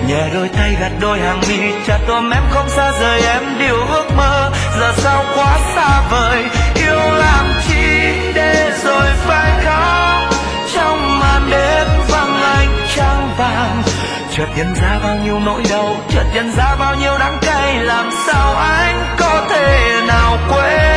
nhẹ đôi tay gạt đôi hàng mi, chặt ôm em không xa rời em điều ước mơ. Giờ sao quá xa vời, yêu làm chi để rồi phải khóc trong màn đêm vắng ánh trăng vàng. Chợt nhận ra bao nhiêu nỗi đau, chợt nhận ra bao nhiêu đắng cay, làm sao anh có thể nào quên.